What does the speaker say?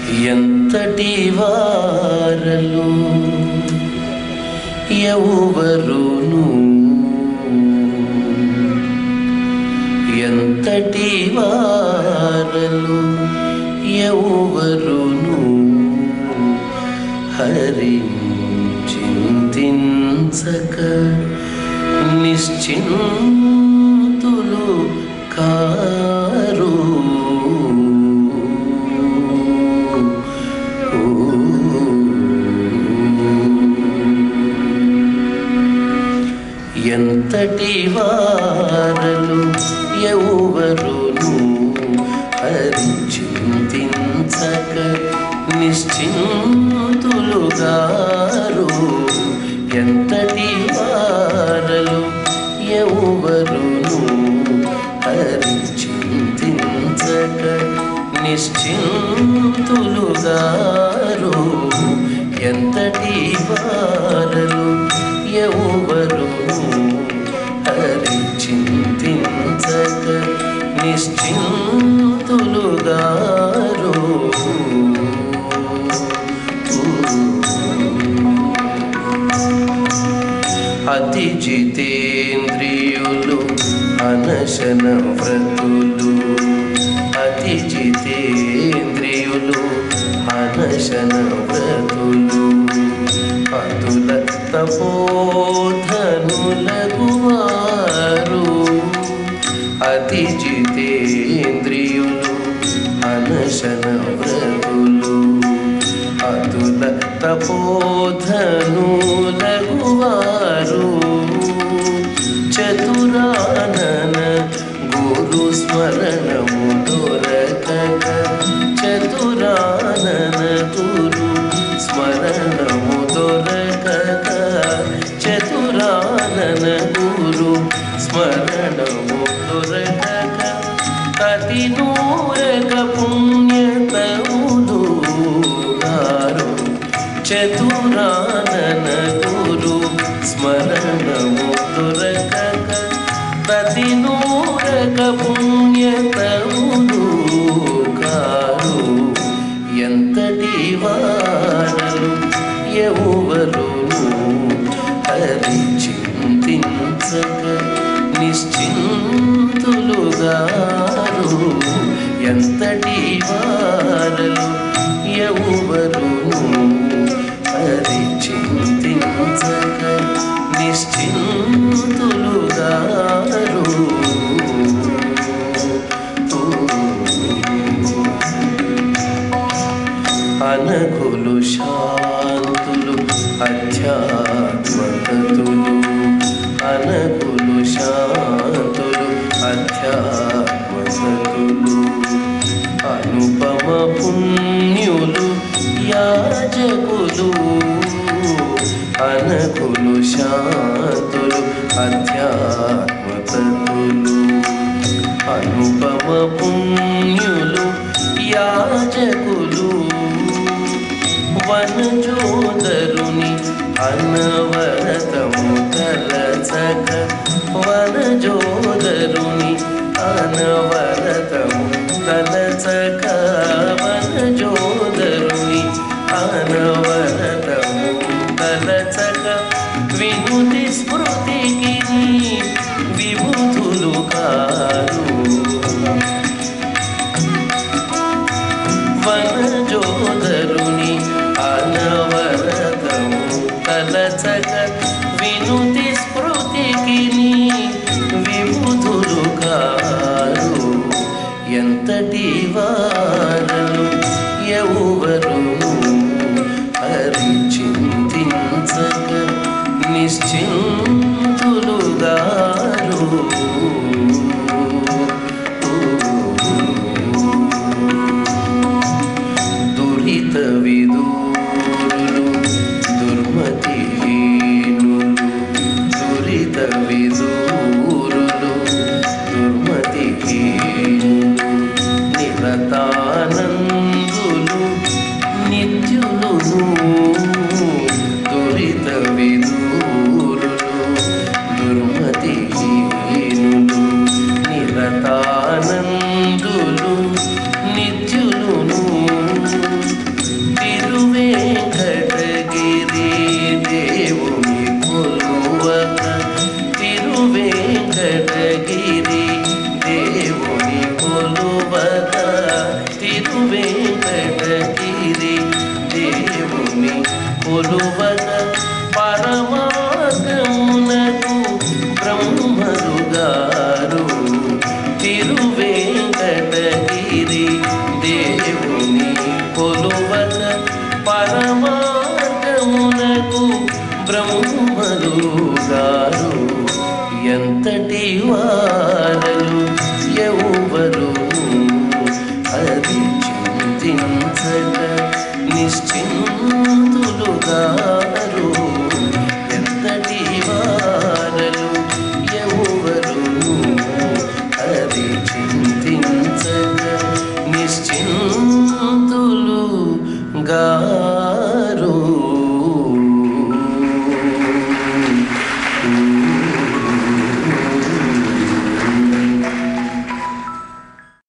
ఎంతటి వారలు ఎవరును, ఎంతటి వారలు ఎవరును హరించింతించక నిశ్చింతులు కారు. ఎంతటి వారలు ఎవరును హరించింతించక నిశ్చింతులుగారు. ఎంతటి వారలు ఎవరును హరించింతించక నిశ్చింతులుగారు. ఎంతటి వారలు ఎవరును హరించింతించక నిశ్చింతులుగారు. అతి జితేంద్రియులు అనశన వ్రతులు, అతి జితేంద్రియులు అనశన వ్రతులు, అతుల తపోధనులగువారు. అతి జితేంద్రియులు అనశన వ్రతులు, అతుల తపోధనులగువారు. చతురానన గురు స్మరణము దొరకక, చతురానన గురు స్మరణము దొరకక, చతురానన గురు స్మరణము దొరకక, అతి నూరక పుణ్యతములు గారు. చతురానన గురు స్మరణము దొరకక, ప్రతి నూరక పుణ్యతములు గారు. ఎంతటి వారలు ఎవరును హరించింతించక నిశ్చింతులుగారు. ఎంతటి వారలు ఎవరును హరించింతించక నిశ్చింతులుగారు. అనకులు శాంతులు అధ్యాత్మతతులు, అనకులు శాంతులు అధ్యాత్మతతులు, అనుపమ పుణ్యులు యాజకులు. అనకులు శాంతులు అధ్యాత్మతతులు, అనుపమ పుణ్యులు యాజకులు. వనజోదరుని అనవరతము తలచక, వనజోదరుని అనవరతము తలచక, వనజోదరుని అనవరతము తలచక, వినుతి స్మృతికి విభూతులు కారు. వనజోదరుని అనవరతము తలచక, వినుతి స్మృతికి విభూతులు కారు. ఎంతటి వారు తిరువేంకటగిరి దేవుని కొలువగ పరమార్గమునకు బ్రహ్మరుగారు తిరువేంకటగిరి దేవుని కొలువగ పరమార్గమునకు బ్రహ్మరుగారు ఎంతటి వారలు ఎవరు అది చింతించక నిశ్చింతులుగా